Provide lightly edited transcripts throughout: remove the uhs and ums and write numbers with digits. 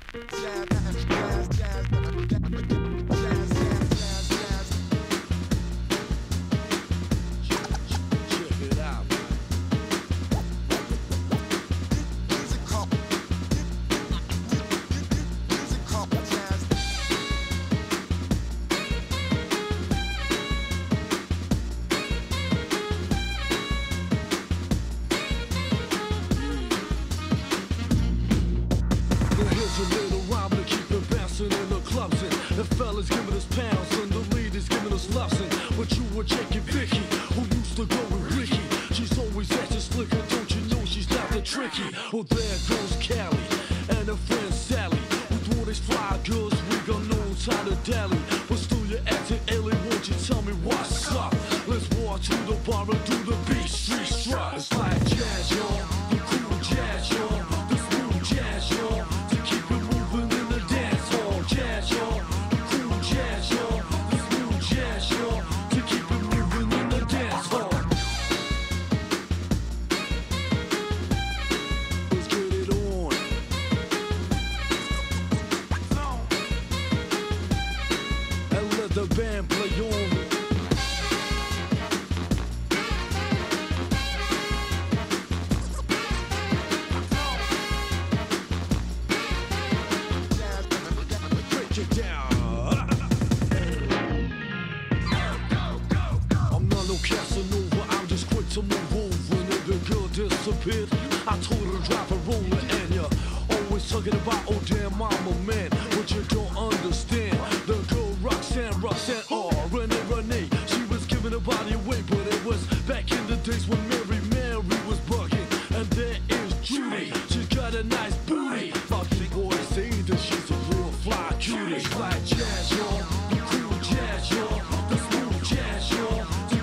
A little rhyme to keep it bouncing in the clubs and the fellas giving us pounds and the ladies giving us loves and but you were checking Vicky who used to go with Ricky. She's always acting slicker, don't you know she's not that tricky? Well there goes Callie and her friend Sally. With all these fly girls we got no time to dally. But still you're acting alien, won't you tell me what's up? Let's walk to the bar and do the beat street strut. It's like jazz y'all, the cool jazz y'all, the smooth jazz y'all. Jazz, y'all, cool jazz, y'all, the smooth jazz, y'all, to keep it moving in the dance hall. Let's get it on. And let the band play on. Casanova, I'm just quick to move over. And if the girl disappeared, I told her to drop a roller. And you're always talking about, oh damn, I'm a man. But you don't understand. The girl Roxanne, oh Renee, she was giving her body away. But it was back in the days when Mary was bugging. And there is Judy, she's got a nice booty. My big boys say that she's a real fly cutie. It's like jazz, y'all, the cool jazz, y'all, the smooth jazz, y'all.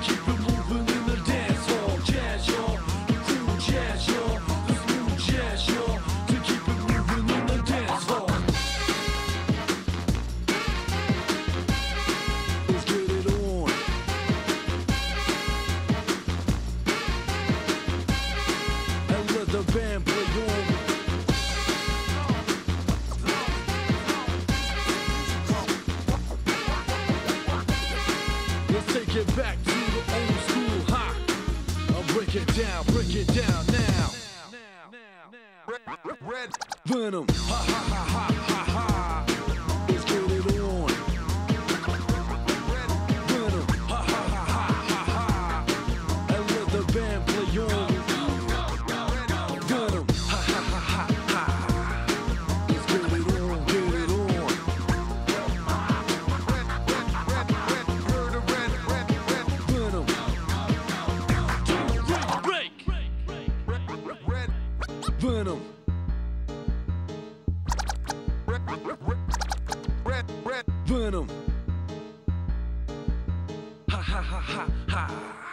The band play on. Let's take it back to the old school, ha. I'll break it down now. Red Venom, ha ha ha ha ha ha. Let's get it on. Venom, ha ha ha ha ha ha. And let the band play on. Venom. Venom. Ha ha ha ha ha.